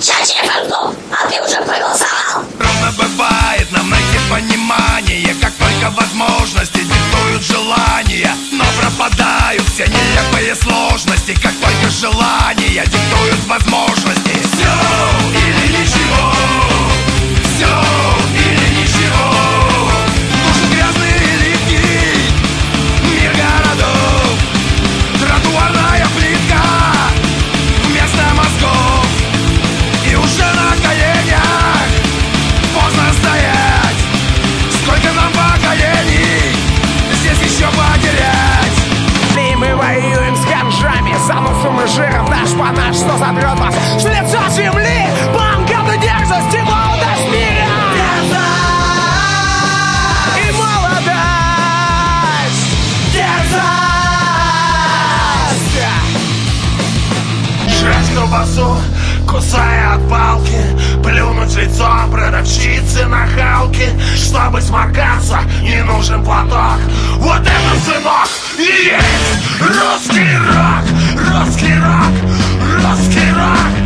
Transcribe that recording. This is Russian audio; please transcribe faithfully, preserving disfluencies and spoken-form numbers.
Сейчас черепанул, а ты уже проголосовал. Трудно бывает нам найти понимание, как только возможности диктуют желания. Но пропадают все нелепые сложности, как только желания диктуют возможности. Все или ничего, все или ничего. Нужен грязный и липкий мир городов, тротуарная плитка вместо мозгов. И уже на коленях поздно стоять. Сколько нам поколений здесь еще потерять? И мы воюем с ханжами, заносом и жиром наш по наш, что сотрет вас с лица земли. Банкам и дерзость и молодость мира. И молодость. Дерзость. Жрать колбасу, кусая от палки, плюнуть лицом продавщицы на халке. Чтобы сморкаться, не нужен платок. Вот это, сынок, и есть русский рок, русский рок, русский рок.